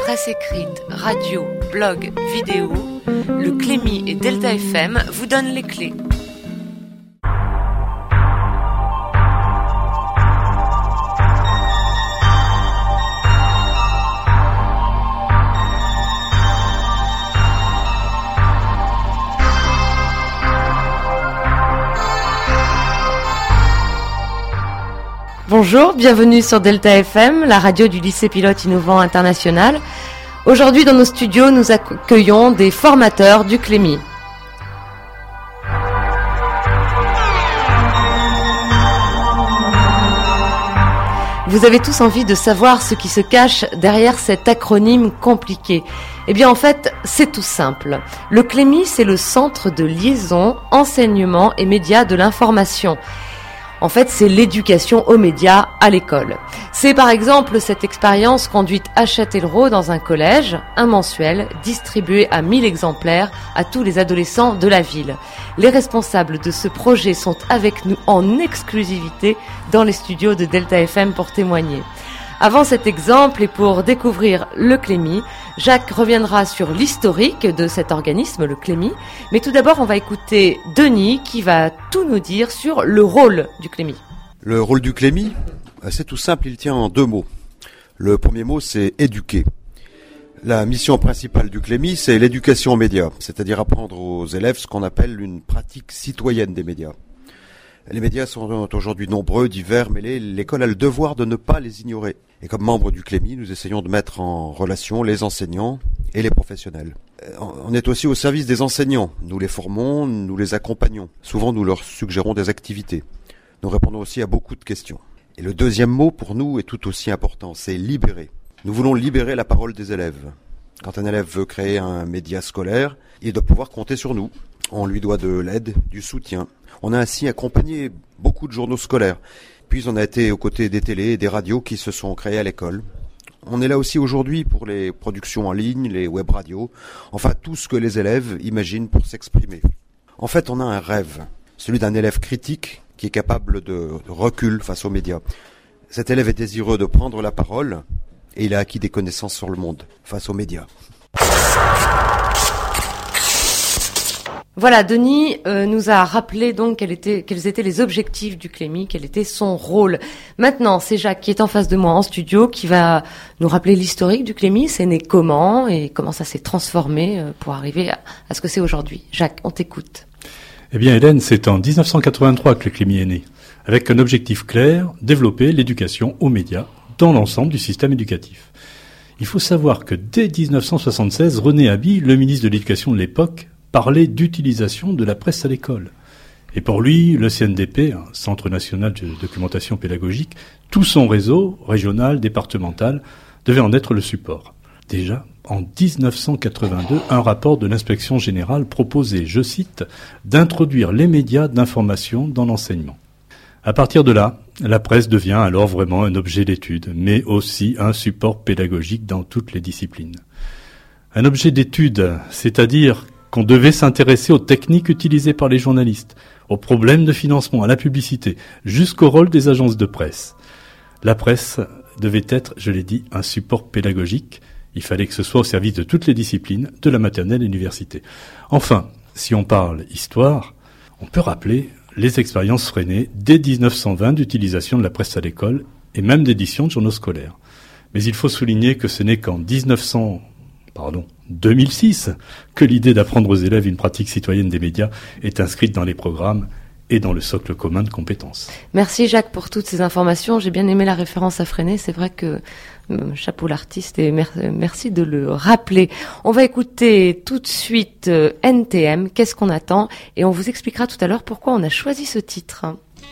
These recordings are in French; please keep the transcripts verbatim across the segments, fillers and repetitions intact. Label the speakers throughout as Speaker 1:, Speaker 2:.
Speaker 1: Presse écrite, radio, blog, vidéo, le Clémy et Delta F M vous donnent les clés. Bonjour, bienvenue sur Delta F M, la radio du lycée pilote innovant international. Aujourd'hui, dans nos studios, nous accueillons des formateurs du Clémy. Vous avez tous envie de savoir ce qui se cache derrière cet acronyme compliqué. Eh bien, en fait, c'est tout simple. Le Clémy, c'est le centre de liaison, enseignement et médias de l'information. En fait, c'est l'éducation aux médias à l'école. C'est par exemple cette expérience conduite à Châtellerault dans un collège, un mensuel, distribué à mille exemplaires à tous les adolescents de la ville. Les responsables de ce projet sont avec nous en exclusivité dans les studios de Delta F M pour témoigner. Avant cet exemple et pour découvrir le Clémy, Jacques reviendra sur l'historique de cet organisme, le Clémy. Mais tout d'abord, on va écouter Denis qui va tout nous dire sur le rôle du Clémy.
Speaker 2: Le rôle du Clémy, c'est tout simple, il tient en deux mots. Le premier mot, c'est éduquer. La mission principale du Clémy, c'est l'éducation aux médias, c'est-à-dire apprendre aux élèves ce qu'on appelle une pratique citoyenne des médias. Les médias sont aujourd'hui nombreux, divers, mêlés. L'école a le devoir de ne pas les ignorer. Et comme membre du Clémy, nous essayons de mettre en relation les enseignants et les professionnels. On est aussi au service des enseignants. Nous les formons, nous les accompagnons. Souvent, nous leur suggérons des activités. Nous répondons aussi à beaucoup de questions. Et le deuxième mot, pour nous, est tout aussi important, c'est libérer. Nous voulons libérer la parole des élèves. Quand un élève veut créer un média scolaire, il doit pouvoir compter sur nous. On lui doit de l'aide, du soutien. On a ainsi accompagné beaucoup de journaux scolaires. Puis on a été aux côtés des télés et des radios qui se sont créées à l'école. On est là aussi aujourd'hui pour les productions en ligne, les web radios, enfin tout ce que les élèves imaginent pour s'exprimer. En fait, on a un rêve, celui d'un élève critique qui est capable de recul face aux médias. Cet élève est désireux de prendre la parole et il a acquis des connaissances sur le monde face aux médias.
Speaker 1: Voilà, Denis euh, nous a rappelé donc quels étaient, quels étaient les objectifs du Clémy, quel était son rôle. Maintenant, c'est Jacques qui est en face de moi en studio qui va nous rappeler l'historique du Clémy. C'est né comment et comment ça s'est transformé euh, pour arriver à, à ce que c'est aujourd'hui. Jacques, on t'écoute.
Speaker 3: Eh bien, Hélène, c'est en dix-neuf cent quatre-vingt-trois que le Clémy est né, avec un objectif clair, développer l'éducation aux médias dans l'ensemble du système éducatif. Il faut savoir que dès dix-neuf cent soixante-seize, René Haby, le ministre de l'Éducation de l'époque, parlait d'utilisation de la presse à l'école. Et pour lui, le C N D P, un Centre national de documentation pédagogique, tout son réseau, régional, départemental, devait en être le support. Déjà, en dix-neuf cent quatre-vingt-deux, un rapport de l'inspection générale proposait, je cite, d'introduire les médias d'information dans l'enseignement. À partir de là, la presse devient alors vraiment un objet d'étude, mais aussi un support pédagogique dans toutes les disciplines. Un objet d'étude, c'est-à-dire qu'on devait s'intéresser aux techniques utilisées par les journalistes, aux problèmes de financement, à la publicité, jusqu'au rôle des agences de presse. La presse devait être, je l'ai dit, un support pédagogique. Il fallait que ce soit au service de toutes les disciplines, de la maternelle et l'université. Enfin, si on parle histoire, on peut rappeler les expériences freinées dès dix-neuf cent vingt d'utilisation de la presse à l'école et même d'édition de journaux scolaires. Mais il faut souligner que ce n'est qu'en dix-neuf cents, pardon, deux mille six que l'idée d'apprendre aux élèves une pratique citoyenne des médias est inscrite dans les programmes et dans le socle commun de compétences.
Speaker 1: Merci Jacques pour toutes ces informations. J'ai bien aimé la référence à Freinet. C'est vrai que euh, chapeau l'artiste et mer- merci de le rappeler. On va écouter tout de suite euh, N T M, Qu'est-ce qu'on attend ? Et on vous expliquera tout à l'heure pourquoi on a choisi ce titre.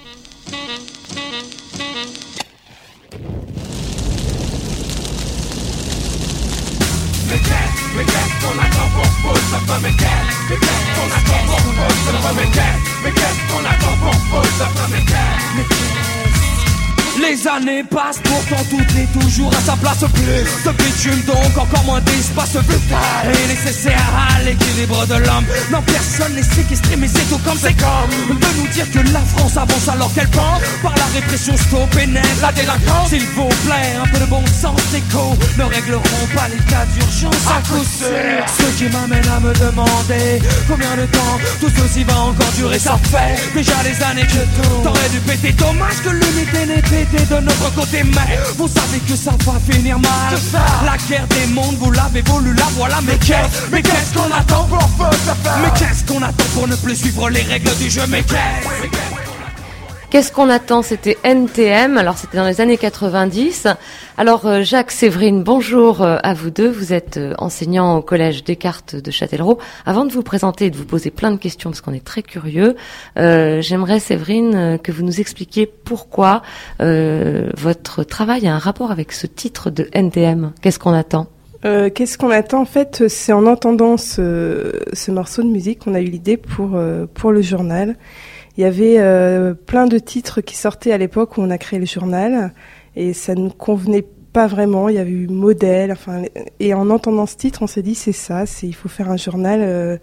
Speaker 4: Mais qu'est-ce, mais qu'est-ce qu'on attend pour poser sa femme? Mais qu'est-ce, mais qu'est-ce qu'on attend pour poser sa femme? Mais qu'est-ce, mais qu'est-ce qu'on attend pour poser sa femme? Mais qu'est-ce, mais qu'est-ce Les années passent, pourtant tout est toujours à sa place. Plus de bitume, donc encore moins d'espace vital et nécessaire à l'équilibre de l'homme. Non, personne n'est séquestré, mais c'est tout comme c'est comme de nous dire que la France avance alors qu'elle pense. Par la répression, stop pénètre la délinquance. S'il vous plaît, un peu de bon sens, écho ne régleront pas les cas d'urgence à coup sûr. Ce qui m'amène à me demander combien de temps tout ceci va encore durer. Ça fait déjà des années que tout t'aurais dû péter. Dommage que l'unité n'ait pété de notre côté, mais vous savez que ça va finir mal. La guerre des mondes, vous l'avez voulu, la voilà. Mais qu'est-ce, mais qu'est-ce qu'on attend pour faire? Mais qu'est-ce qu'on attend pour ne plus suivre les règles du jeu? Mais qu'est-ce
Speaker 1: Qu'est-ce qu'on attend? C'était N T M, alors c'était dans les années quatre-vingt-dix. Alors euh, Jacques, Séverine, bonjour euh, à vous deux. Vous êtes euh, enseignant au collège Descartes de Châtellerault. Avant de vous présenter et de vous poser plein de questions, parce qu'on est très curieux, euh, j'aimerais, Séverine, euh, que vous nous expliquiez pourquoi euh, votre travail a un rapport avec ce titre de N T M. Qu'est-ce qu'on attend?
Speaker 5: Euh, qu'est-ce qu'on attend? En fait, c'est en entendant ce, ce morceau de musique qu'on a eu l'idée pour, euh, pour le journal. Il y avait euh, plein de titres qui sortaient à l'époque où on a créé le journal et ça ne nous convenait pas vraiment. Il y avait eu modèle, enfin, et en entendant ce titre, on s'est dit c'est ça, c'est il faut faire un journal euh,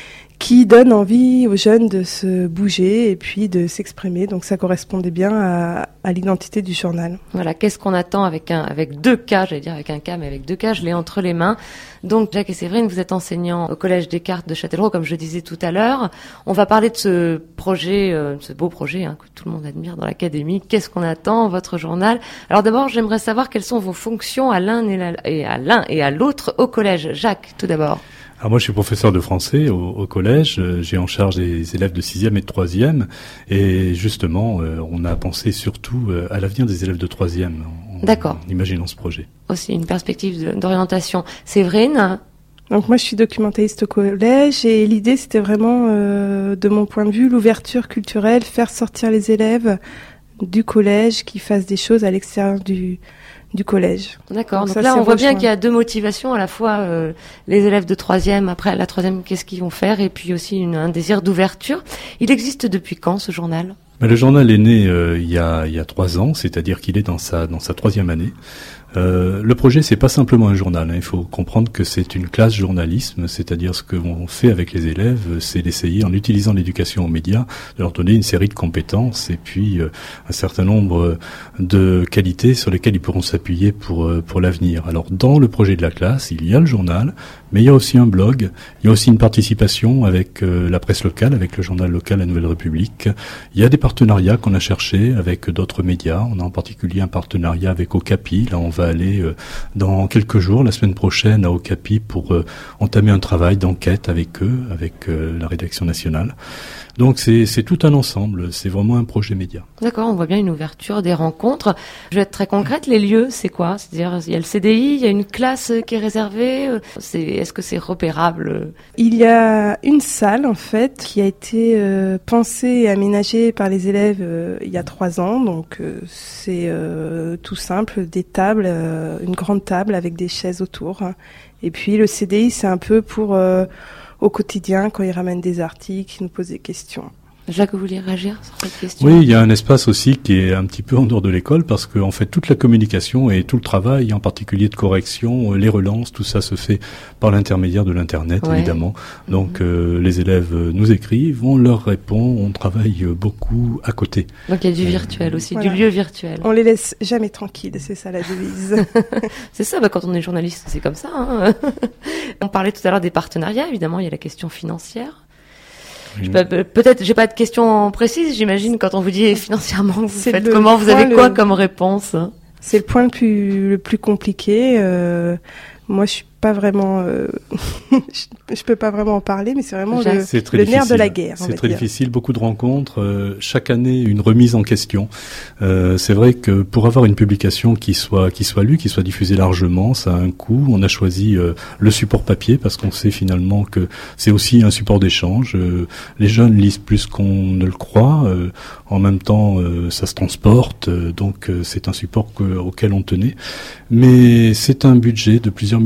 Speaker 5: qui donne envie aux jeunes de se bouger et puis de s'exprimer. Donc ça correspondait bien à, à l'identité du journal.
Speaker 1: Voilà, qu'est-ce qu'on attend avec un, avec deux K, j'allais dire avec un K, mais avec deux K, je l'ai entre les mains. Donc Jacques et Séverine, vous êtes enseignants au collège Descartes de Châtellerault, comme je disais tout à l'heure. On va parler de ce projet, euh, ce beau projet hein, que tout le monde admire dans l'académie. Qu'est-ce qu'on attend, votre journal? Alors d'abord, j'aimerais savoir quelles sont vos fonctions à l'un et, la, et à l'un et à l'autre au collège. Jacques, tout d'abord.
Speaker 3: Alors moi, je suis professeur de français au, au collège. J'ai en charge des élèves de sixième et de troisième. Et justement, euh, on a pensé surtout euh, à l'avenir des élèves de troisième en,
Speaker 1: D'accord.
Speaker 3: en imaginant ce projet.
Speaker 1: Aussi une perspective de, d'orientation. Séverine?
Speaker 5: Donc moi, je suis documentaliste au collège et l'idée, c'était vraiment, euh, de mon point de vue, l'ouverture culturelle, faire sortir les élèves du collège, qui fassent des choses à l'extérieur du du collège.
Speaker 1: D'accord. Donc,
Speaker 5: Donc
Speaker 1: là,
Speaker 5: ça,
Speaker 1: on voit bien
Speaker 5: rejoint.
Speaker 1: qu'il y a deux motivations, à la fois euh, les élèves de troisième, après la troisième, qu'est-ce qu'ils vont faire, et puis aussi une, un désir d'ouverture. Il existe depuis quand, ce journal?
Speaker 3: Ben, le journal est né euh, il y a il y a trois ans, c'est-à-dire qu'il est dans sa dans sa troisième année. Euh, le projet, c'est pas simplement un journal. Hein. Il faut comprendre que c'est une classe journalisme, c'est-à-dire ce que l'on fait avec les élèves, c'est d'essayer, en utilisant l'éducation aux médias, de leur donner une série de compétences et puis euh, un certain nombre de qualités sur lesquelles ils pourront s'appuyer pour euh, pour l'avenir. Alors, dans le projet de la classe, il y a le journal, mais il y a aussi un blog, il y a aussi une participation avec euh, la presse locale, avec le journal local La Nouvelle République. Il y a des partenariats qu'on a cherchés avec d'autres médias. On a en particulier un partenariat avec Okapi. Là, on va aller euh, dans quelques jours, la semaine prochaine, à Okapi pour euh, entamer un travail d'enquête avec eux, avec euh, la rédaction nationale. Donc c'est c'est tout un ensemble, c'est vraiment un projet média.
Speaker 1: D'accord, on voit bien une ouverture, des rencontres. Je vais être très concrète, les lieux, c'est quoi? C'est-à-dire, il y a le C D I, il y a une classe qui est réservée. C'est, est-ce que c'est repérable?
Speaker 5: Il y a une salle, en fait, qui a été euh, pensée et aménagée par les élèves euh, il y a trois ans. Donc euh, c'est euh, tout simple, des tables, euh, une grande table avec des chaises autour. Et puis le C D I, c'est un peu pour... Euh, au quotidien, quand ils ramènent des articles, ils nous posent des questions.
Speaker 1: Jacques, vous vouliez réagir sur cette question?
Speaker 3: Oui, il y a un espace aussi qui est un petit peu en dehors de l'école parce que en fait toute la communication et tout le travail, en particulier de correction, les relances, tout ça se fait par l'intermédiaire de l'internet, ouais. évidemment. Donc mmh. euh, les élèves nous écrivent, on leur répond, on travaille beaucoup à côté.
Speaker 1: Donc il y a du virtuel aussi, voilà. Du lieu virtuel.
Speaker 5: On les laisse jamais tranquilles, c'est ça la devise.
Speaker 1: C'est ça, bah, quand on est journaliste, c'est comme ça. Hein. On parlait tout à l'heure des partenariats, évidemment, il y a la question financière. Je peux, peut-être, j'ai pas de question précise, j'imagine, quand on vous dit financièrement, vous c'est faites comment, vous avez quoi le... comme réponse?
Speaker 5: C'est le point le plus, le plus compliqué. Euh, moi, je suis pas vraiment, euh, je, je peux pas vraiment en parler, mais c'est vraiment le,
Speaker 3: c'est
Speaker 5: le nerf de la guerre.
Speaker 3: C'est très dire. difficile, beaucoup de rencontres, euh, chaque année une remise en question. Euh, c'est vrai que pour avoir une publication qui soit qui soit lue, qui soit diffusée largement, ça a un coût. On a choisi euh, le support papier parce qu'on sait finalement que c'est aussi un support d'échange. Euh, les jeunes lisent plus qu'on ne le croit. Euh, en même temps, euh, ça se transporte, euh, donc euh, c'est un support que, auquel on tenait. Mais c'est un budget de plusieurs milliers d'euros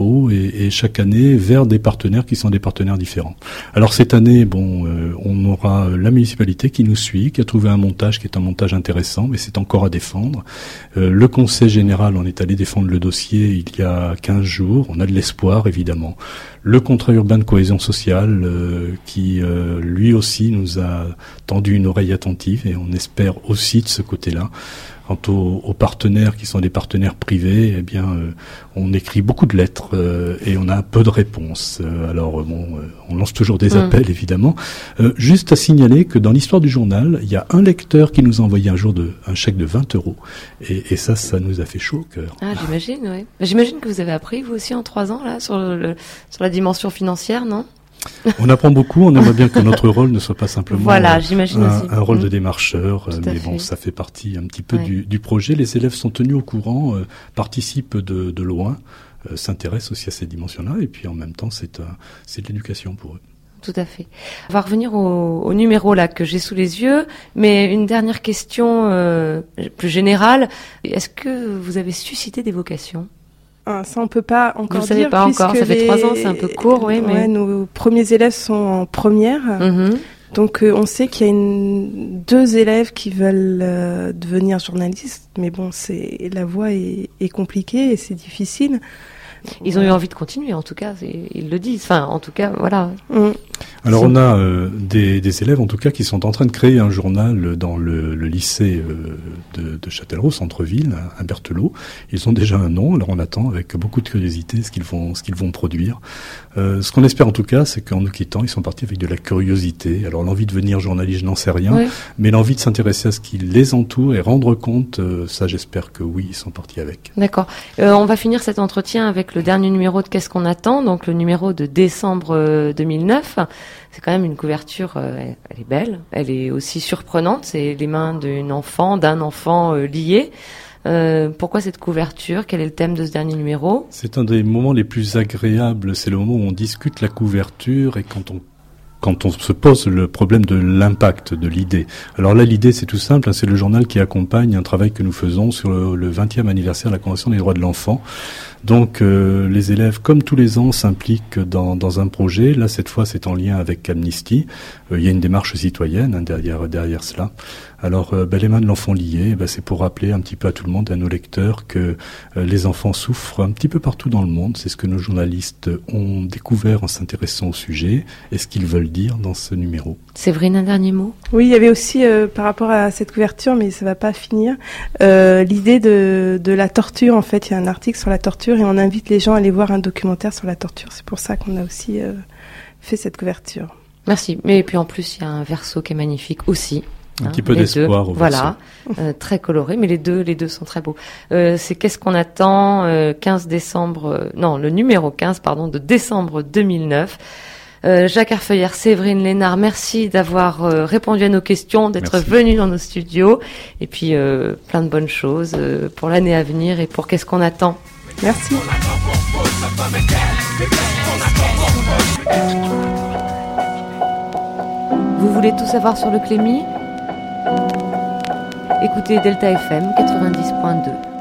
Speaker 3: haut et, et chaque année vers des partenaires qui sont des partenaires différents. Alors cette année, bon, euh, on aura la municipalité qui nous suit, qui a trouvé un montage qui est un montage intéressant, mais c'est encore à défendre. Euh, le Conseil général, on est allé défendre le dossier il y a quinze jours. On a de l'espoir, évidemment. Le contrat urbain de cohésion sociale, euh, qui euh, lui aussi nous a tendu une oreille attentive, et on espère aussi de ce côté-là. Quant aux, aux partenaires qui sont des partenaires privés, eh bien, euh, on écrit beaucoup de lettres euh, et on a peu de réponses. Euh, alors, euh, bon, euh, on lance toujours des appels, mmh. évidemment. Euh, juste à signaler que dans l'histoire du journal, il y a un lecteur qui nous a envoyé un jour de, un chèque de vingt euros. Et, et ça, ça nous a fait chaud au cœur.
Speaker 1: Ah, j'imagine, oui. J'imagine que vous avez appris, vous aussi, en trois ans, là, sur, le, sur la dimension financière, non ?
Speaker 3: On apprend beaucoup, on aimerait bien que notre rôle ne soit pas simplement
Speaker 1: voilà, j'imagine
Speaker 3: un,
Speaker 1: aussi.
Speaker 3: un rôle
Speaker 1: mmh.
Speaker 3: de démarcheur,
Speaker 1: Tout
Speaker 3: mais
Speaker 1: fait.
Speaker 3: bon, ça fait partie un petit peu
Speaker 1: ouais.
Speaker 3: du, du projet. Les élèves sont tenus au courant, euh, participent de, de loin, euh, s'intéressent aussi à ces dimensions-là, et puis en même temps, c'est, un, c'est de l'éducation pour eux.
Speaker 1: Tout à fait. On va revenir au, au numéro là que j'ai sous les yeux, mais une dernière question euh, plus générale. Est-ce que vous avez suscité des vocations ?
Speaker 5: Ah, ça on peut pas encore
Speaker 1: Vous ne savez
Speaker 5: dire,
Speaker 1: pas encore, ça fait
Speaker 5: les...
Speaker 1: trois ans, c'est un peu court, oui.
Speaker 5: Ouais,
Speaker 1: mais...
Speaker 5: nos premiers élèves sont en première,
Speaker 1: mm-hmm.
Speaker 5: donc euh, on sait qu'il y a une... deux élèves qui veulent euh, devenir journalistes, mais bon, c'est la voie est, est compliquée et c'est difficile.
Speaker 1: Ils ont eu envie de continuer, en tout cas, ils le disent. Enfin, en tout cas, voilà.
Speaker 5: Mm.
Speaker 3: Alors on a euh, des, des élèves, en tout cas, qui sont en train de créer un journal dans le, le lycée euh, de, de Châtellerault, centre-ville, à Berthelot. Ils ont déjà un nom, alors on attend avec beaucoup de curiosité ce qu'ils vont, ce qu'ils vont produire. Euh, ce qu'on espère en tout cas, c'est qu'en nous quittant, ils sont partis avec de la curiosité. Alors l'envie de devenir journaliste, je n'en sais rien, oui. mais l'envie de s'intéresser à ce qui les entoure et rendre compte, euh, ça j'espère que oui, ils sont partis avec.
Speaker 1: D'accord. Euh, on va finir cet entretien avec le dernier numéro de Qu'est-ce qu'on attend, donc le numéro de décembre deux mille neuf. C'est quand même une couverture, euh, elle est belle, elle est aussi surprenante, c'est les mains d'une enfant, d'un enfant euh, lié. Euh, pourquoi cette couverture ? Quel est le thème de ce dernier numéro ?
Speaker 3: C'est un des moments les plus agréables, c'est le moment où on discute la couverture et quand on quand on se pose le problème de l'impact de l'idée. Alors là, l'idée, c'est tout simple, hein, c'est le journal qui accompagne un travail que nous faisons sur le, le vingtième anniversaire de la Convention des droits de l'enfant. Donc, euh, les élèves, comme tous les ans, s'impliquent dans, dans un projet. Là, cette fois, c'est en lien avec Amnesty. Euh, il y a une démarche citoyenne hein, derrière, derrière cela. Alors, euh, ben, les mains de l'enfant liées, ben, c'est pour rappeler un petit peu à tout le monde, à nos lecteurs, que euh, les enfants souffrent un petit peu partout dans le monde. C'est ce que nos journalistes ont découvert en s'intéressant au sujet et ce qu'ils veulent dire dans ce numéro.
Speaker 1: Séverine, un dernier mot ?
Speaker 5: Oui, il y avait aussi, euh, par rapport à cette couverture, mais ça va pas finir, euh, l'idée de, de la torture. En fait, il y a un article sur la torture et on invite les gens à aller voir un documentaire sur la torture. C'est pour ça qu'on a aussi euh, fait cette couverture.
Speaker 1: Merci. Mais puis en plus, il y a un verso qui est magnifique aussi.
Speaker 3: Un
Speaker 1: hein,
Speaker 3: petit peu d'espoir au
Speaker 1: Voilà, euh, très coloré, mais les deux, les deux sont très beaux. Euh, c'est Qu'est-ce qu'on attend euh, quinze décembre, euh, non, le numéro quinze, pardon, de décembre deux mille neuf. Euh, Jacques Arfeuillère, Séverine Lénard, merci d'avoir euh, répondu à nos questions, d'être venu dans nos studios, et puis euh, plein de bonnes choses euh, pour l'année à venir et pour Qu'est-ce qu'on attend.
Speaker 5: Merci.
Speaker 1: Vous voulez tout savoir sur le Clémy ? Écoutez Delta F M quatre-vingt-dix point deux.